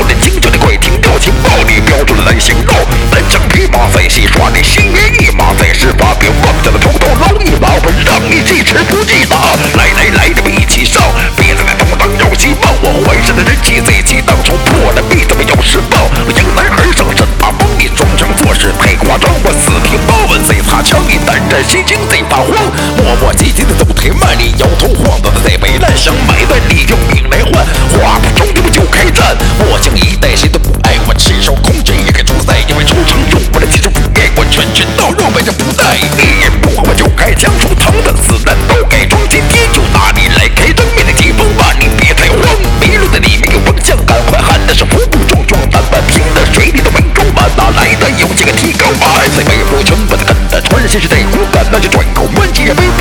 的精就得快听调，情报你标准的难形容。单枪匹马在戏耍你心猿意马，在事发表妄想的头头捞一把，我让你记吃不记打。来，咱们一起上，别再动荡有希望。我怀着的人气在激荡，冲破了壁咱们有释放。迎难而上，身怕锋利，装腔作势太夸张。我四平八稳在擦枪，你胆战心惊在发慌。磨磨唧唧的走太慢，你摇头晃脑的在摆烂，想买断你用命来换，话不终究就开战。我将一代谁都不爱我，赤手空拳也敢出赛，因为出场用我的技术覆盖我拳拳到肉，摆着不带一言不合我就开枪，出膛的子弹都改装，今天就拿你来开灯，面对疾风吧，你别太慌。迷路的你没有方向，赶快喊的是服部壮壮，单板平的水里的文中吧，哪来的有几个提高吧？在背后全部的跟着传，现实在骨感，那就转口闷气也没。